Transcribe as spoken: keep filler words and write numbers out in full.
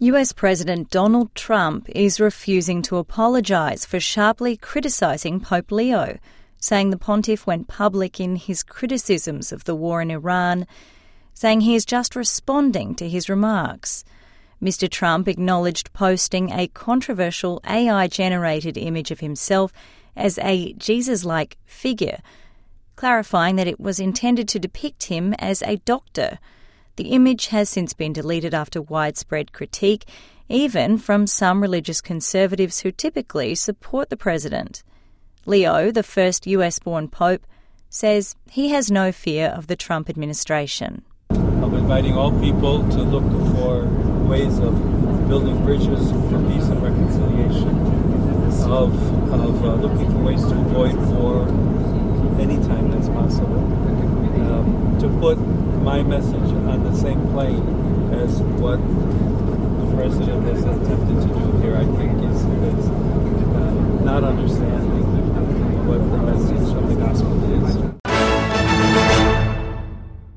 U S President Donald Trump is refusing to apologise for sharply criticising Pope Leo, saying the pontiff went public in his criticisms of the war in Iran, saying he is just responding to his remarks. Mister Trump acknowledged posting a controversial A I-generated image of himself as a Jesus-like figure, clarifying that it was intended to depict him as a doctor. The image has since been deleted after widespread critique, even from some religious conservatives who typically support the president. Leo, the first U S-born pope, says he has no fear of the Trump administration. I'm inviting all people to look for ways of building bridges for peace and reconciliation, of, of uh, looking for ways to avoid war anytime that's possible, um, to put my message on the same plane as what the president has attempted to do